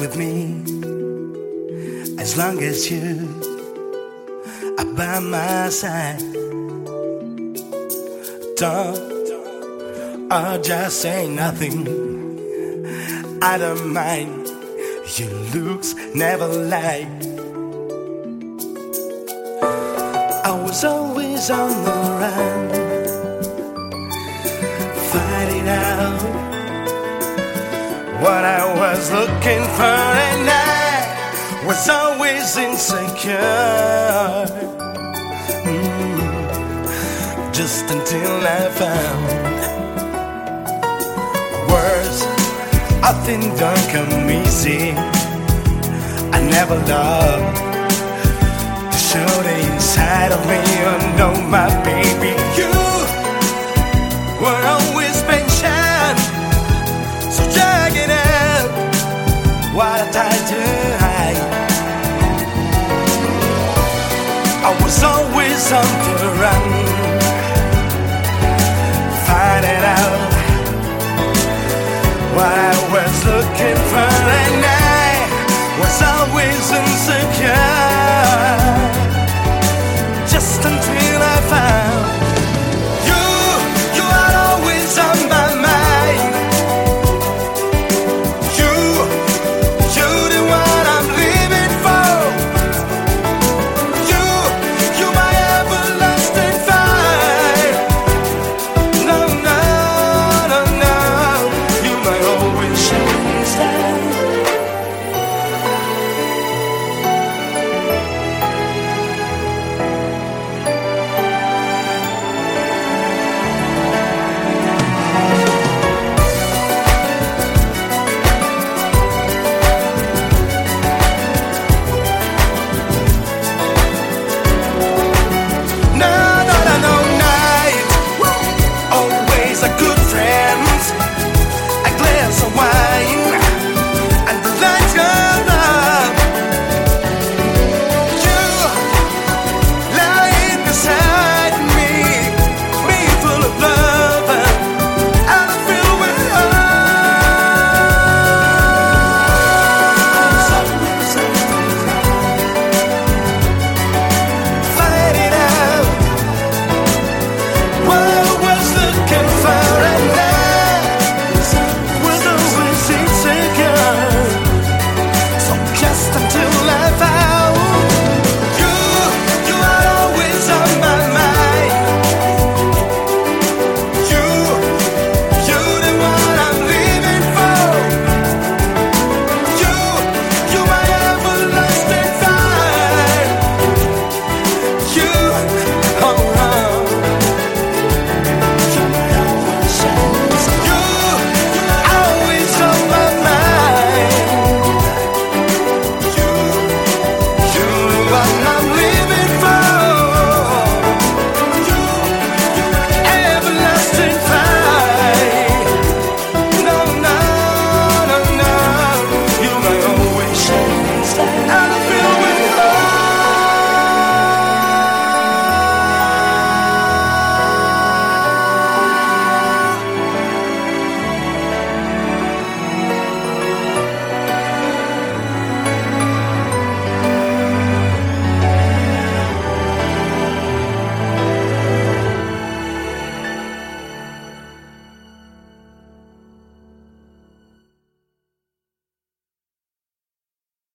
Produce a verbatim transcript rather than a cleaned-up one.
with me as long as you are by my side. Don't or just say nothing. I don't mind. Your looks never lie. I was always on the run, fighting out what I was looking for, and I was always insecure. Mm, just until I found words. Often don't come easy. I never loved to show the inside of me. Oh no, my baby, you were always patient, so drag it out while I tried to hide. I was always on the run, finding out what I was looking for, and